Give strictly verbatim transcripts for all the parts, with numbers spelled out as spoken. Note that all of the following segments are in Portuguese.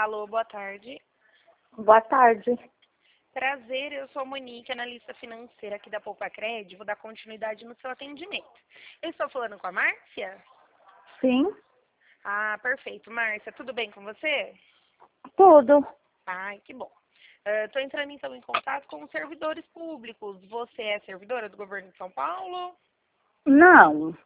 Alô, boa tarde. Boa tarde. Prazer, eu sou a Monique, analista financeira aqui da Poupa Cred. Vou dar continuidade no seu atendimento. Eu estou falando com a Márcia? Sim, Ah, perfeito. Márcia, tudo bem com você? tudo. Ai, que bom. Estou entrando então em contato com os servidores públicos. Você é servidora do governo de São Paulo? Não,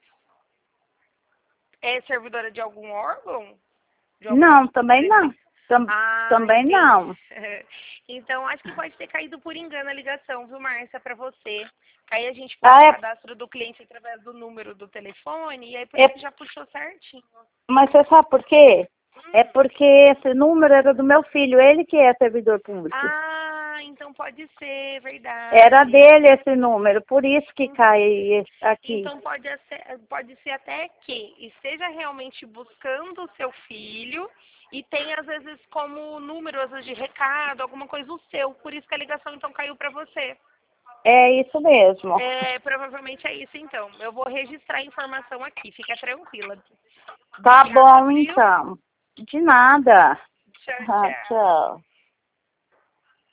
É servidora de algum órgão? De alguma não, também não. Tam- Ah, também entendi. não. Então, acho que pode ter caído por engano a ligação, viu, Márcia, para você. Aí a gente Ah, puxa o é, cadastro do cliente através do número do telefone, e aí por é, isso já puxou certinho. mas você sabe por quê? É Hum. porque esse número era do meu filho, ele que é servidor público. Ah, então pode ser, Era verdade. dele esse número, por isso que Hum. cai esse aqui. Então pode ser, pode ser até que esteja realmente buscando o seu filho e tem às vezes como número, às vezes de recado, alguma coisa o seu. Por isso que a ligação então caiu para você. É isso mesmo. É, provavelmente é isso então. Eu vou registrar a informação aqui, fica tranquila. Tá Obrigada, bom, viu? então. De nada. Tchau, Ah, tchau. tchau.